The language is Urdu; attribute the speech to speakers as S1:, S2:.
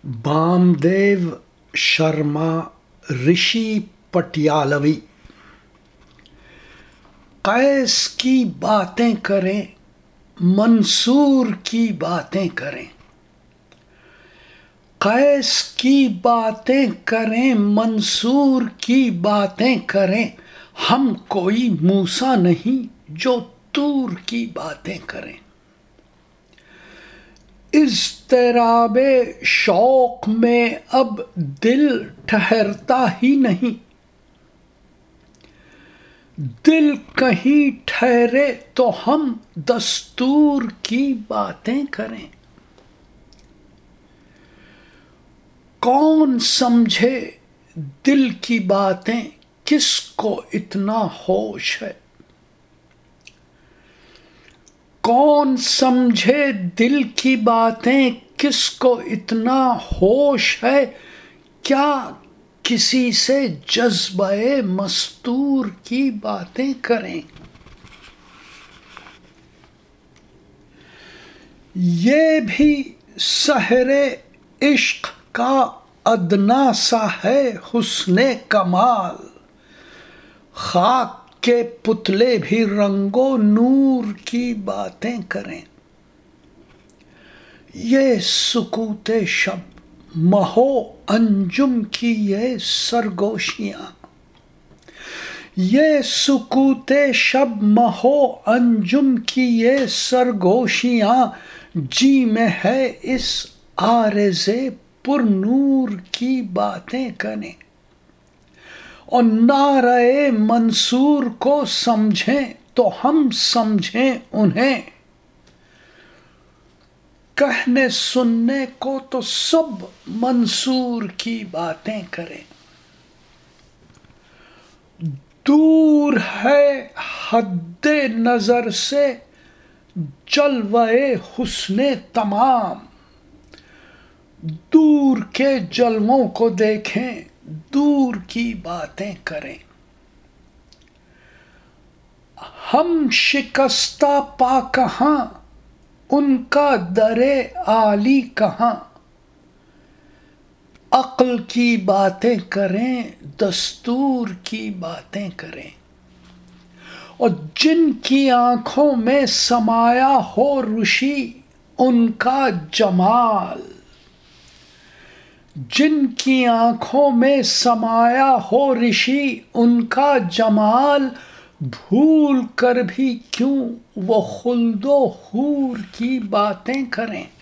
S1: بامدیو شرما رشی پٹیالوی۔ قیس کی باتیں کریں منصور کی باتیں کریں، قیس کی باتیں کریں منصور کی باتیں کریں، ہم کوئی موسیٰ نہیں جو طور کی باتیں کریں۔ اضطراب شوق میں اب دل ٹھہرتا ہی نہیں، دل کہیں ٹھہرے تو ہم دستور کی باتیں کریں۔ کون سمجھے دل کی باتیں کس کو اتنا ہوش ہے، کون سمجھے دل کی باتیں کس کو اتنا ہوش ہے، کیا کسی سے جذبہ مستور کی باتیں کریں۔ یہ بھی سحر عشق کا ادنیٰ سا ہے حسن کمال، خاک کے پتلے بھی رنگ و نور کی باتیں کریں۔ یہ سکوت شب مہو انجم کی یہ سرگوشیاں، یہ سکوت شب مہو انجم کی یہ سرگوشیاں، جی میں ہے اس عارض پر نور کی باتیں کریں۔ اور نعرہ منصور کو سمجھیں تو ہم سمجھیں انہیں، کہنے سننے کو تو سب منصور کی باتیں کریں۔ دور ہے حد نظر سے جلوہ حسن تمام، دور کے جلووں کو دیکھیں دور کی باتیں کریں۔ ہم شکستہ پا کہاں ان کا در عالی کہاں، عقل کی باتیں کریں دستور کی باتیں کریں۔ اور جن کی آنکھوں میں سمایا ہو رشی ان کا جمال، جن کی آنکھوں میں سمایا ہو رشی ان کا جمال، بھول کر بھی کیوں وہ خلد و حور کی باتیں کریں۔